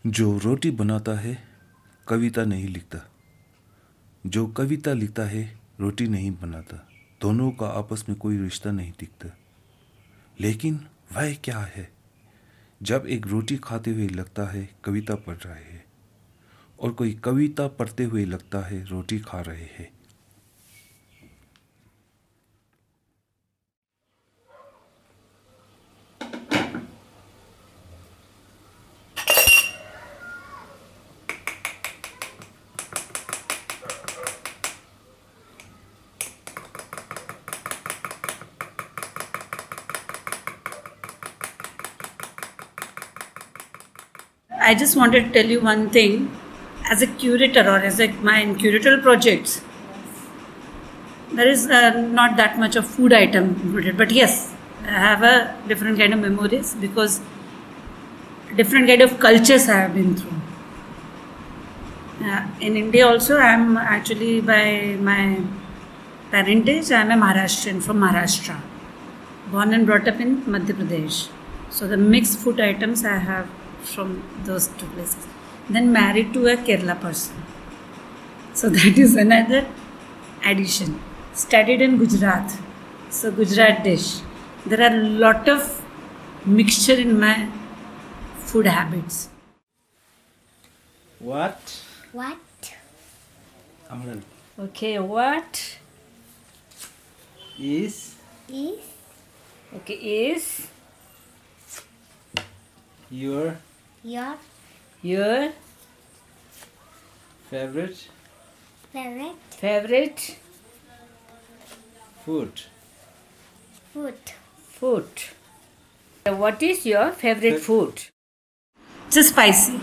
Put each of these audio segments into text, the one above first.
जो रोटी बनाता है कविता नहीं लिखता, जो कविता लिखता है रोटी नहीं बनाता। दोनों का आपस में कोई रिश्ता नहीं दिखता। लेकिन वह क्या है जब एक रोटी खाते हुए लगता है कविता पढ़ रहे हैं, और कोई कविता पढ़ते हुए लगता है रोटी खा रहे हैं। I just wanted to tell you one thing. As a curator or as my curatorial projects, there is not that much of food item included. But yes, I have a different kind of memories because different kind of cultures I have been through. In India also, I am actually by my parentage, I am a Maharashtrian from Maharashtra. Born and brought up in Madhya Pradesh. So the mixed food items I have from those two places. Then married to a Kerala person. So that is another addition. Studied in Gujarat. So Gujarat dish. There are a lot of mixture in my food habits. What? Amran. Okay, what Is okay is your your favorite favorite food? food? What is your favorite food? It's spicy,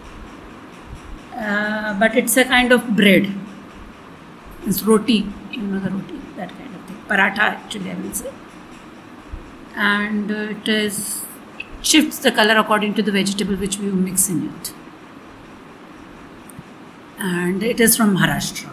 but it's a kind of bread. It's roti, you know the roti, that kind of thing. Paratha actually I will say. And it shifts the color according to the vegetable which we mix in it. And it is from Maharashtra.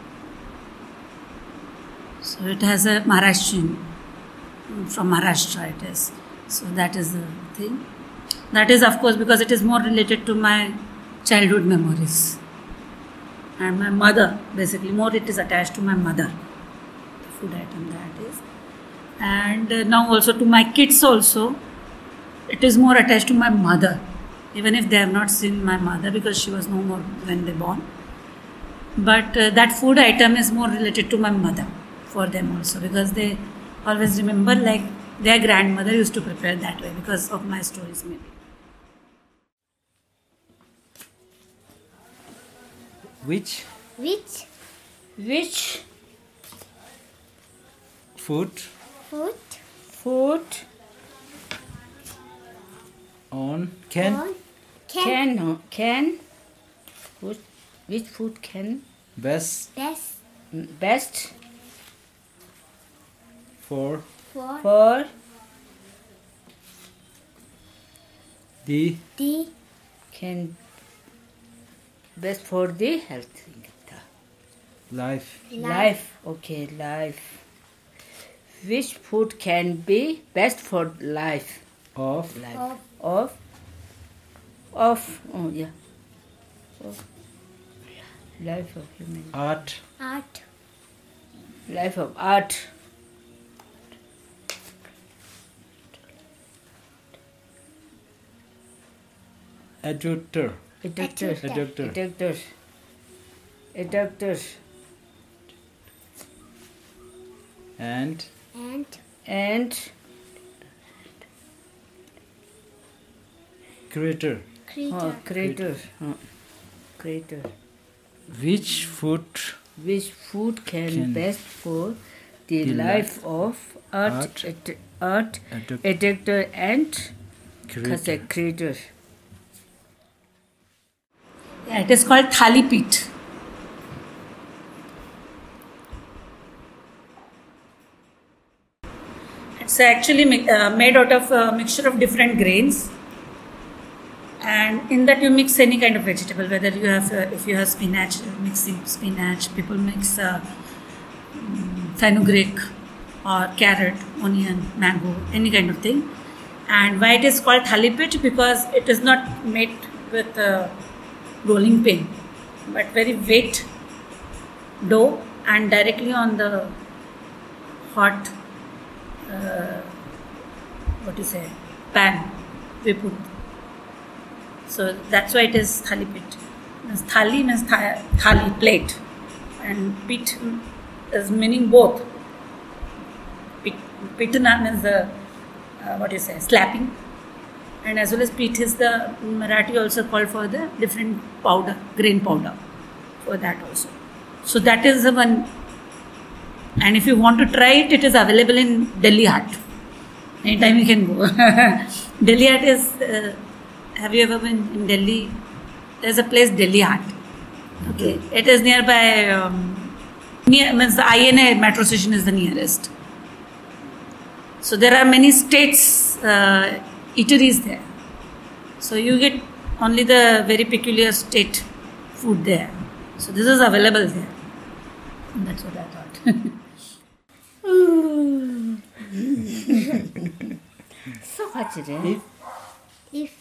So it has a Maharashtrian, from Maharashtra it is. So that is the thing. That is of course because it is more related to my childhood memories. And my mother, basically more it is attached to my mother. The food item that is. And now also to my kids also, it is more attached to my mother. Even if they have not seen my mother because she was no more when they born. But that food item is more related to my mother for them also because they always remember like their grandmother used to prepare that way because of my stories maybe. Which Which food food can which food can best for for the can best for the health life? life. Okay, life. Which food can be best for life? Of Of oh yeah. Of life of human. art, Life of art. educator, Eductor. and And creator. creator. Creator. Which food Which food can Can best for the the life of art, eductor and creator? creator. Yeah, it is called thali pit. It's actually made out of a mixture of different grains, and in that you mix any kind of vegetable. Whether you have, if you have spinach, mixing spinach. People mix fenugreek or carrot, onion, mango, any kind of thing. And why it is called thali pit? Because it is not made with rolling pin, but very wet dough, and directly on the hot pan we put. So that's why it is thali pit. Thali means thali, plate, and pit is meaning both. Pitna means the slapping, and as well as pit is the Marathi also called for the different powder, grain powder, for that also. So that is the one. And if you want to try it, it is available in Delhi Haat. Anytime you can go. Delhi Haat is. Have you ever been in Delhi? There's a place, Delhi Haat. Okay, it is nearby. Means the INA metro station is the nearest. So there are many states eateries there. So you get only the very peculiar state food there. So this is available there. And that's what I thought. So much, right? If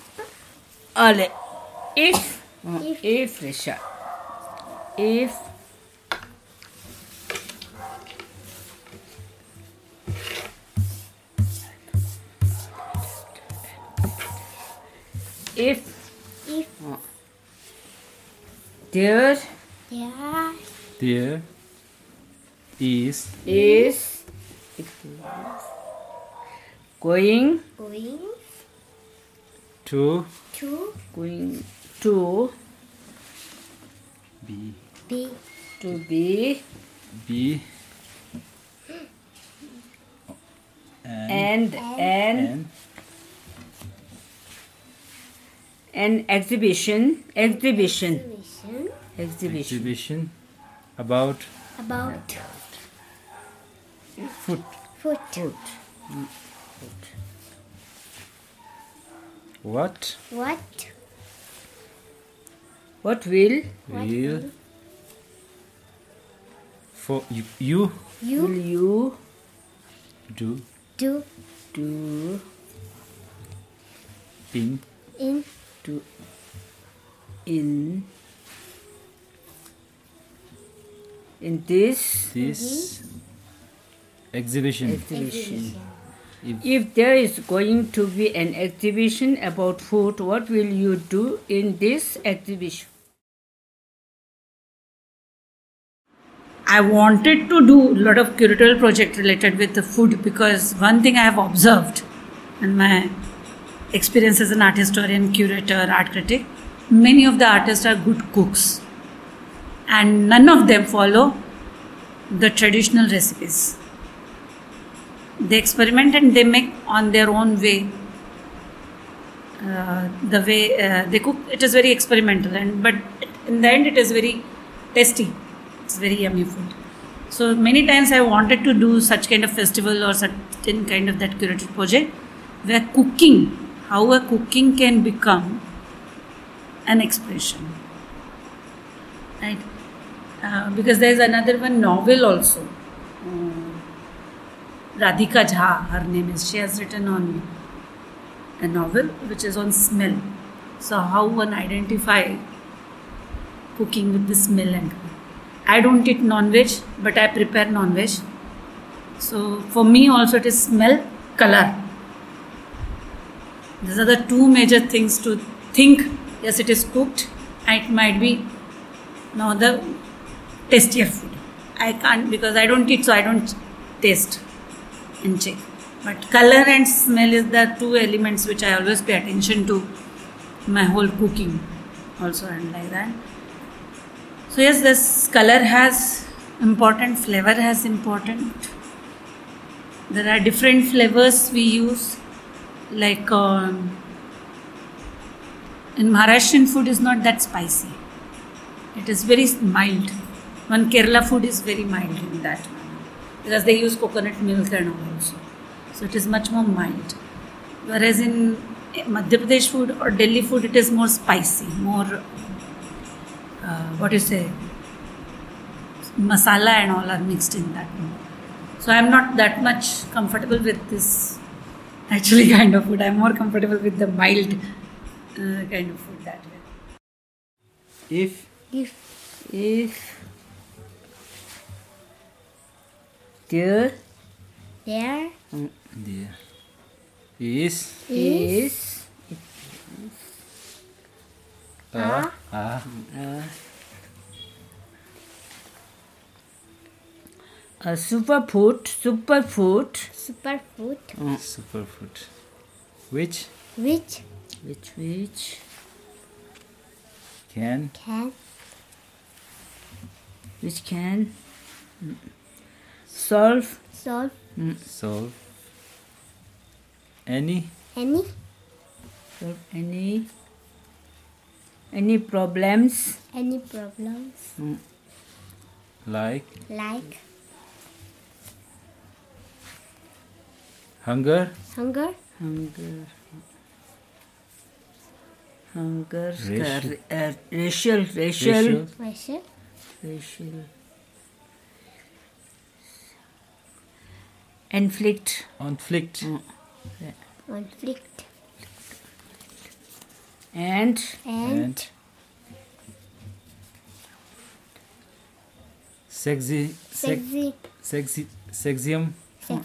Risha. If there is going to be an exhibition about food. What will for you do in this exhibition. If there is going to be an exhibition about food, what will you do in this exhibition? I wanted to do a lot of curatorial project related with the food, because one thing I have observed in my experience as an art historian, curator, art critic, many of the artists are good cooks and none of them follow the traditional recipes. They experiment and they make on their own way. The way they cook, it is very experimental, but in the end it is very tasty. It's very yummy food. So many times I wanted to do such kind of festival or certain kind of that curated project where cooking, how a cooking can become an expression, right? Because there is another one novel also. Radhika Jha, her name is. She has written on a novel which is on smell. So how one identify cooking with the smell. And I don't eat non-veg, but I prepare non-veg. So for me also it is smell, color. These are the two major things to think. Yes, it is cooked and it might be now the tastier food. I can't, because I don't eat, so I don't taste and check. But color and smell is the two elements which I always pay attention to my whole cooking also, and like that. So yes, this color has important, flavor has important. There are different flavors we use, like in Maharashtrian food is not that spicy. It is very mild. One Kerala food is very mild in that, because they use coconut milk and all also. So it is much more mild. Whereas in Madhya Pradesh food or Delhi food, it is more spicy, more, masala and all are mixed in that. So I am not that much comfortable with this actually kind of food. I am more comfortable with the mild kind of food that way. If there is a superfood which can solve any problems like hunger, racial conflict, and sexism.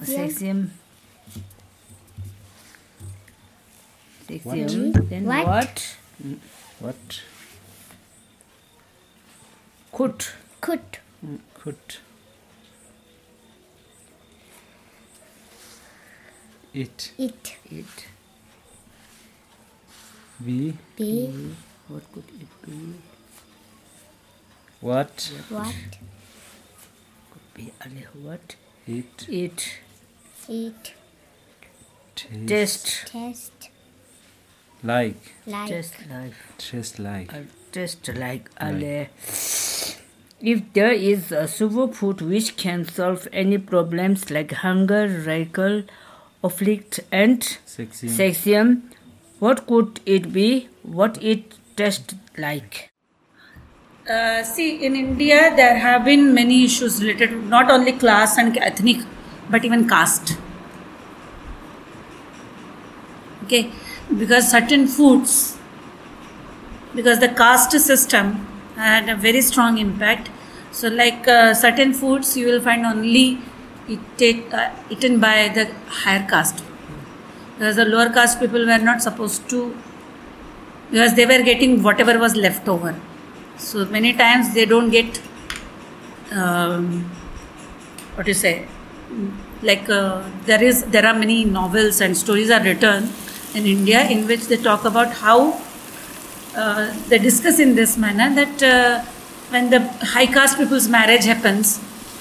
Then what could it be? What could it be? What could be? What it taste like. If there is a superfood which can solve any problems like hunger, racial conflict, and sexism, what could it be? What it tastes like? See, in India there have been many issues related to not only class and ethnic, but even caste. Okay, because certain foods, because the caste system had a very strong impact. So like certain foods you will find only eaten by the higher caste, because the lower caste people were not supposed to, because they were getting whatever was left over. So many times they don't get there are many novels and stories are written in India in which they talk about how they discuss in this manner that when the high caste people's marriage happens,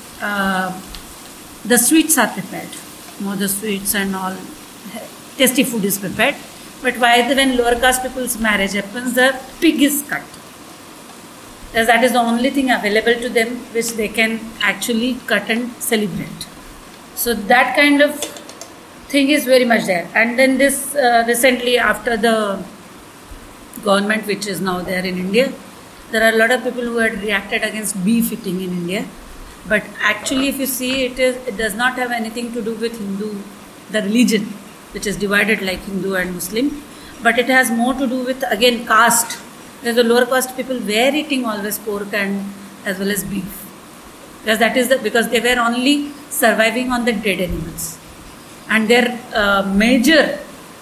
the sweets are prepared, more the sweets and all tasty food is prepared. But when lower caste people's marriage happens, the pig is cut, because that is the only thing available to them which they can actually cut and celebrate. So that kind of thing is very much there. And then this recently, after the government which is now there in India, there are a lot of people who had reacted against beef eating in India. But actually, if you see, it does not have anything to do with the religion, which is divided like Hindu and Muslim, but it has more to do with, again, caste. Because the lower caste people were eating always pork and as well as beef, because they were only surviving on the dead animals, and their major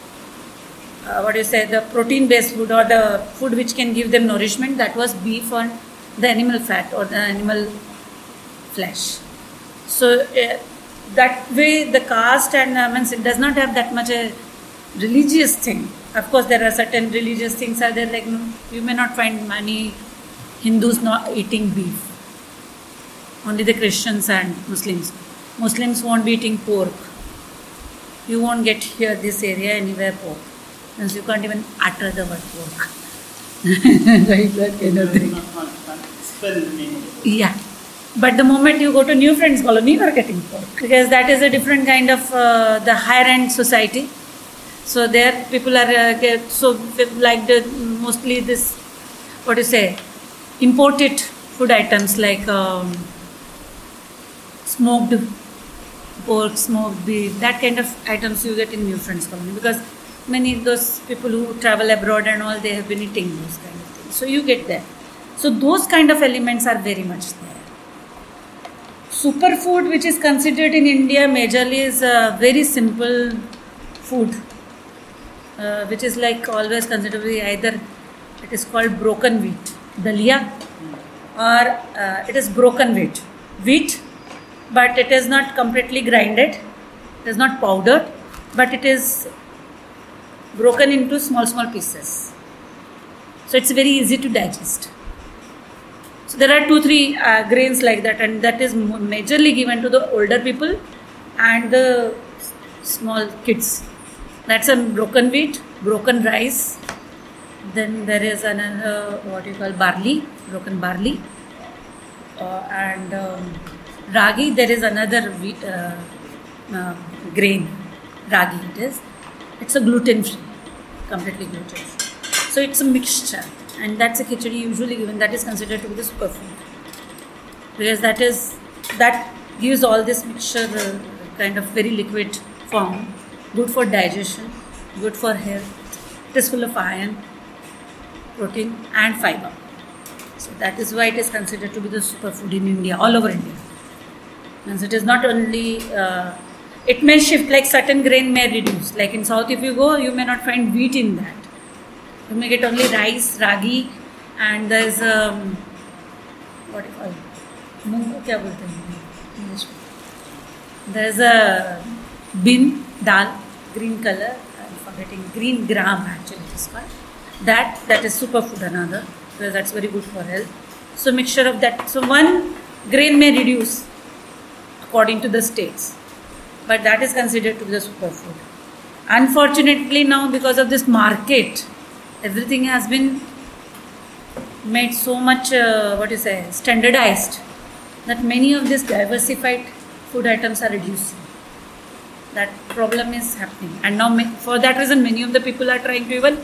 the protein based food or the food which can give them nourishment, that was beef on the animal fat or the animal flesh. So that way the caste and it does not have that much a religious thing. Of course there are certain religious things are there, like you may not find many Hindus not eating beef, only the Christians and Muslims won't be eating pork. You won't get here this area anywhere pork, because you can't even utter the word pork. Like that kind of thing. Yeah. But the moment you go to New Friends Colony, you are getting pork, because that is a different kind of the higher end society. So there people are mostly this imported food items like smoked pork, smoked beef, that kind of items you get in New Friends Colony, because many of those people who travel abroad and all, they have been eating those kind of things. So you get that. So those kind of elements are very much there. Superfood, which is considered in India majorly, is a very simple food, which is like always considered to be either it is called broken wheat, dalia, or it is broken wheat, but it is not completely grinded, it is not powdered, but it is broken into small pieces. So it's very easy to digest. So there are 2-3 grains like that, and that is majorly given to the older people and the small kids. That's a broken wheat, broken rice. Then there is another what you call barley, broken barley, and ragi. There is another wheat, grain, ragi. It's a gluten free, completely gluten free. So it's a mixture. And that's a khichdi usually given, that is considered to be the superfood, because that gives all this mixture kind of very liquid form, good for digestion, good for health. It is full of iron, protein and fiber. So that is why it is considered to be the superfood in India, all over India. And it is not only, it may shift, like certain grain may reduce. Like in South if you go, you may not find wheat in that. You may get only rice, ragi, and there is what do you call it? Moong, kya bolte hain English? There is a bin, dal, green color. I'm forgetting, green gram actually it is called. That is superfood another, because that's very good for health. So mixture of that. So one grain may reduce according to the states, but that is considered to be the superfood. Unfortunately now, because of this market, everything has been made so much, standardized, that many of these diversified food items are reducing. That problem is happening. And now for that reason, many of the people are trying to even,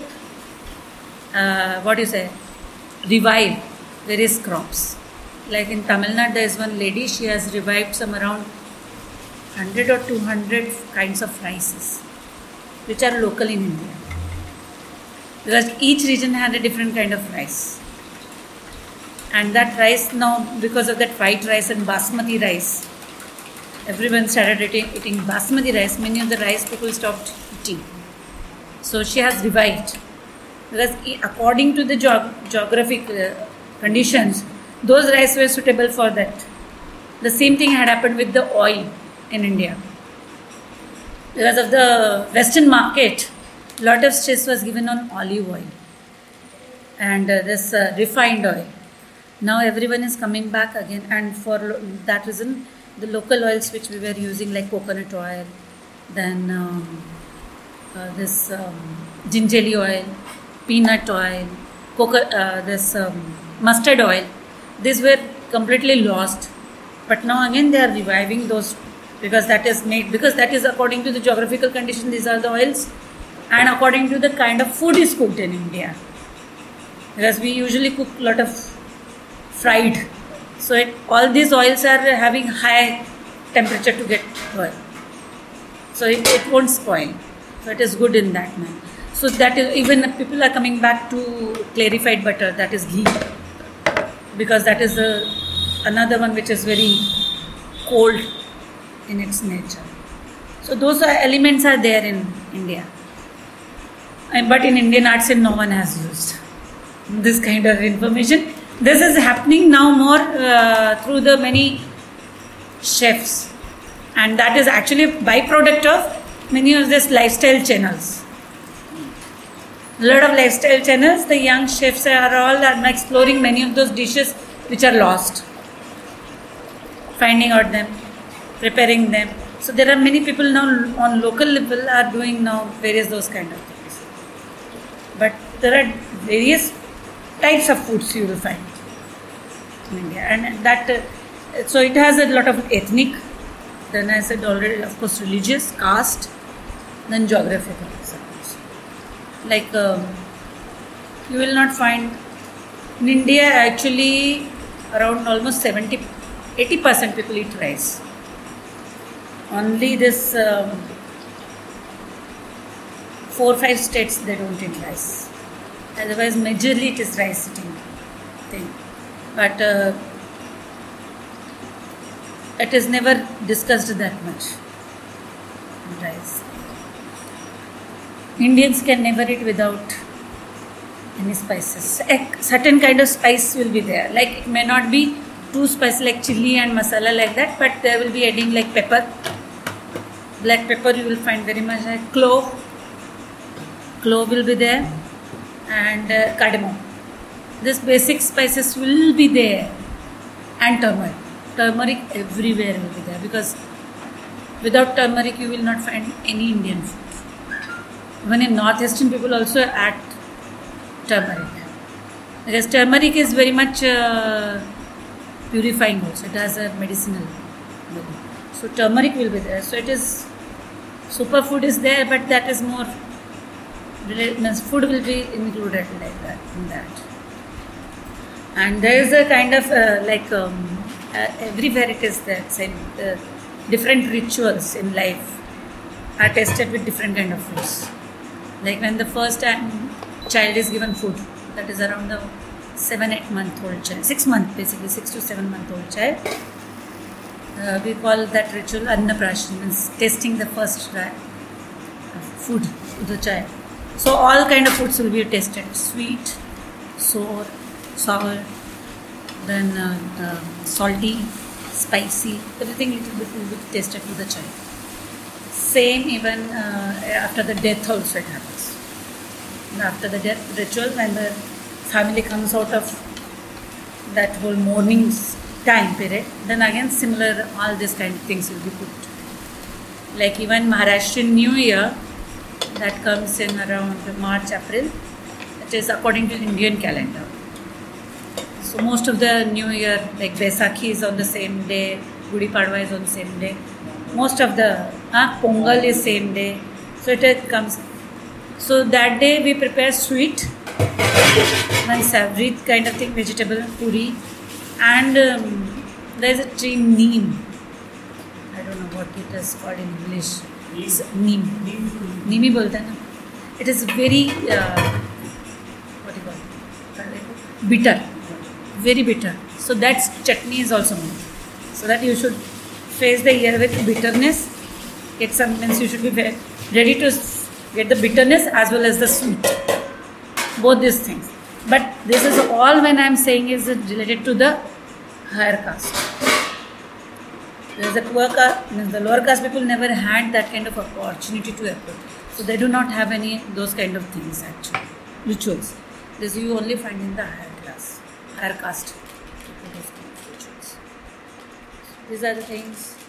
revive various crops. Like in Tamil Nadu, there is one lady, she has revived some around 100 or 200 kinds of rices, which are local in India. Because each region had a different kind of rice. And that rice now, because of that white rice and basmati rice, everyone started eating basmati rice. Many of the rice people stopped eating. So she has revived. Because according to the geographic conditions, those rice were suitable for that. The same thing had happened with the oil in India. Because of the Western market, lot of stress was given on olive oil and this refined oil. Now everyone is coming back again, and for that reason, the local oils which we were using, like coconut oil, then this gingerly oil, peanut oil, mustard oil, these were completely lost. But now again they are reviving those, because that is according to the geographical condition, these are the oils. And according to the kind of food is cooked in India, because we usually cook a lot of fried, so all these oils are having high temperature to get oil, so it won't spoil. So it is good in that manner. So that is, even people are coming back to clarified butter, that is ghee, because that is another one which is very cold in its nature. So those elements are there in India. But in Indian arts scene, no one has used this kind of information. This is happening now more through the many chefs, and that is actually a byproduct of many of these lifestyle channels. A lot of lifestyle channels, the young chefs are exploring many of those dishes which are lost, finding out them, preparing them. So there are many people now on local level are doing now various those kind of things. But there are various types of foods you will find in India, and that so it has a lot of ethnic, then I said already, of course, religious, caste, then geographical. Like you will not find in India actually around almost 80% people eat rice. 4 or 5 states they don't eat rice. Otherwise, majorly it is rice eating thing. But it is never discussed that much. Rice. Indians can never eat without any spices. A certain kind of spice will be there. Like it may not be too spicy like chili and masala like that, but they will be adding like pepper. Black pepper you will find very much, like clove. Clove will be there, and cardamom. These basic spices will be there, and turmeric. Turmeric everywhere will be there, because without turmeric you will not find any Indian food. Even in northeastern people also add turmeric, because turmeric is very much purifying also. It has a medicinal value. So turmeric will be there. So it is, superfood is there, but that is more, food will be included like that in that. And there is a kind of everywhere it is there. Same different rituals in life are tested with different kind of foods. Like when the first time child is given food, that is around the 7-8 month old child, 6 month basically, 6 to 7 month old child. We call that ritual Annaprashan, means tasting the first food to the child. So all kind of foods will be tasted: sweet, sour, then salty, spicy. Everything little bit will be tasted to the child. Same even after the death also it happens. And after the death ritual, when the family comes out of that whole mourning time period, then again similar all these kind of things will be put. Like even Maharashtrian New Year, that comes in around March, April. It is according to Indian calendar. So most of the New Year, like Baisakhi is on the same day, Gudi Padwa is on the same day. Most of the Pongal is same day. So it comes. So that day we prepare sweet, one savory kind of thing, vegetable, puri, and there is a tree neem. I don't know what it is called in English. It's neem. Neemi bolte na. It is very what do you call it? Bitter, very bitter. So that chutney is also made. So that you should face the year with bitterness. It means you should be ready to get the bitterness as well as the sweet. Both these things. But this is all when I am saying is related to the higher caste. There is a poor caste, means the lower caste people never had that kind of opportunity to approach. So they do not have any those kind of things actually, rituals. This you only find in the higher class, higher caste. These are the things.